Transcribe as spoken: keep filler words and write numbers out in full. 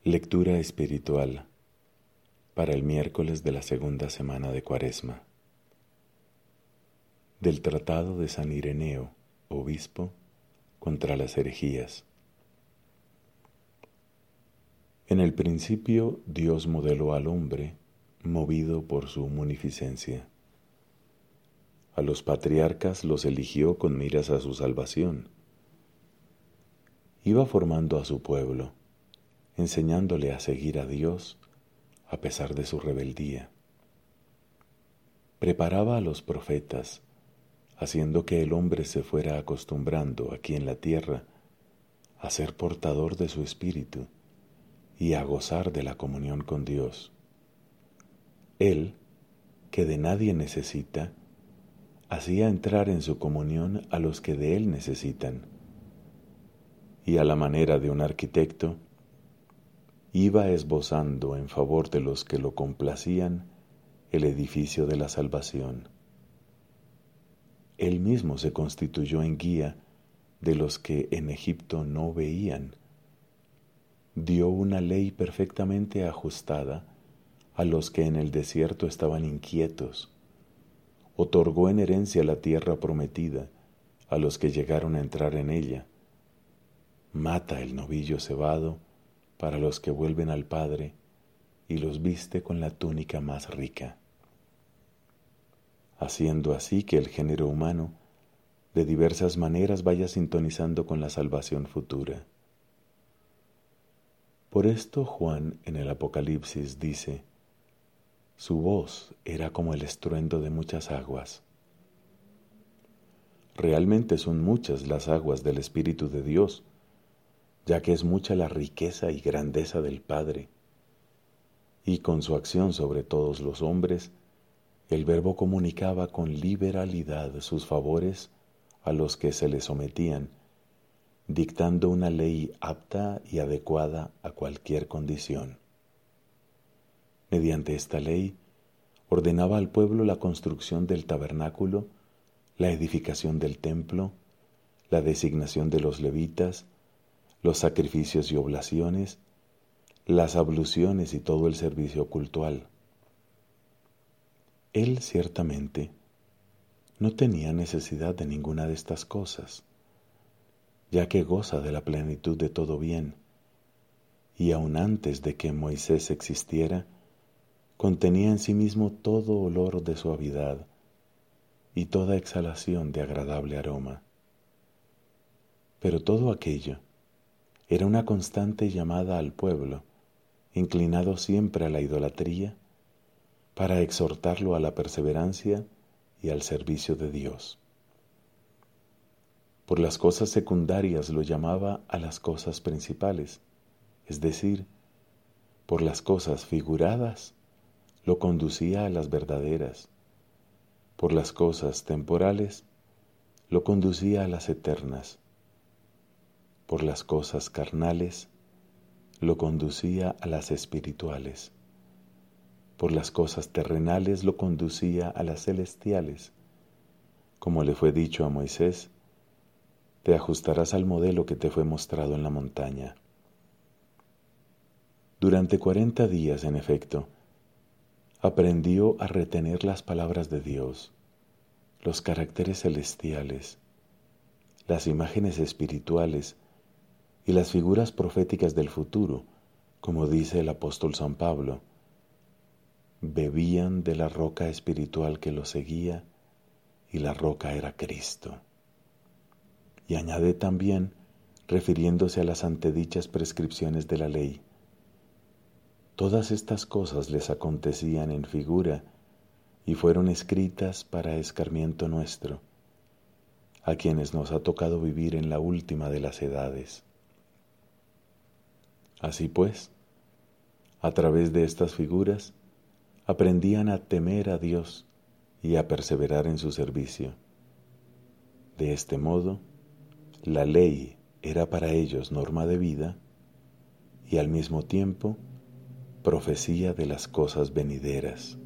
Lectura espiritual para el miércoles de la segunda semana de Cuaresma. Del Tratado de San Ireneo, Obispo, contra las herejías. En el principio Dios modeló al hombre, movido por su munificencia. A los patriarcas los eligió con miras a su salvación. Iba formando a su pueblo, enseñándole a seguir a Dios a pesar de su rebeldía. Preparaba a los profetas, haciendo que el hombre se fuera acostumbrando aquí en la tierra a ser portador de su espíritu y a gozar de la comunión con Dios. Él, que de nadie necesita, hacía entrar en su comunión a los que de él necesitan, y a la manera de un arquitecto, iba esbozando en favor de los que lo complacían el edificio de la salvación. Él mismo se constituyó en guía de los que en Egipto no veían. Dio una ley perfectamente ajustada a los que en el desierto estaban inquietos. Otorgó en herencia la tierra prometida a los que llegaron a entrar en ella. Mata el novillo cebado para los que vuelven al Padre y los viste con la túnica más rica, haciendo así que el género humano de diversas maneras vaya sintonizando con la salvación futura. Por esto Juan en el Apocalipsis dice: su voz era como el estruendo de muchas aguas. Realmente son muchas las aguas del Espíritu de Dios, ya que es mucha la riqueza y grandeza del Padre, y con su acción sobre todos los hombres, el Verbo comunicaba con liberalidad sus favores a los que se le sometían, dictando una ley apta y adecuada a cualquier condición. Mediante esta ley, ordenaba al pueblo la construcción del tabernáculo, la edificación del templo, la designación de los levitas, los sacrificios y oblaciones, las abluciones y todo el servicio cultual. Él ciertamente no tenía necesidad de ninguna de estas cosas, ya que goza de la plenitud de todo bien, y aun antes de que Moisés existiera, contenía en sí mismo todo olor de suavidad y toda exhalación de agradable aroma. Pero todo aquello era una constante llamada al pueblo, inclinado siempre a la idolatría, para exhortarlo a la perseverancia y al servicio de Dios. Por las cosas secundarias lo llamaba a las cosas principales, es decir, por las cosas figuradas lo conducía a las verdaderas, por las cosas temporales lo conducía a las eternas, por las cosas carnales lo conducía a las espirituales, por las cosas terrenales lo conducía a las celestiales. Como le fue dicho a Moisés: te ajustarás al modelo que te fue mostrado en la montaña. Durante cuarenta días, en efecto, aprendió a retener las palabras de Dios, los caracteres celestiales, las imágenes espirituales y las figuras proféticas del futuro, como dice el apóstol San Pablo. Bebían de la roca espiritual que los seguía, y la roca era Cristo. Y añade también, refiriéndose a las antedichas prescripciones de la ley: todas estas cosas les acontecían en figura y fueron escritas para escarmiento nuestro, a quienes nos ha tocado vivir en la última de las edades. Así pues, a través de estas figuras, aprendían a temer a Dios y a perseverar en su servicio. De este modo, la ley era para ellos norma de vida y al mismo tiempo profecía de las cosas venideras.